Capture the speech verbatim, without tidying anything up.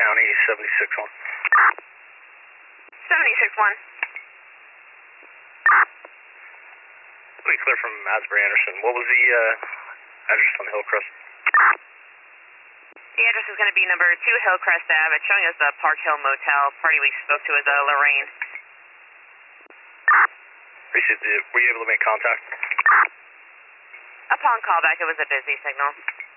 County, seventy-six one. seventy-six one. Pretty clear from Asbury Anderson. What was the uh, address on Hillcrest? The address is going to be number two Hillcrest Ave. It's showing us the Park Hill Motel. Party we spoke to is uh, Lorraine. Appreciate it. Were you able to make contact? Upon callback, it was a busy signal.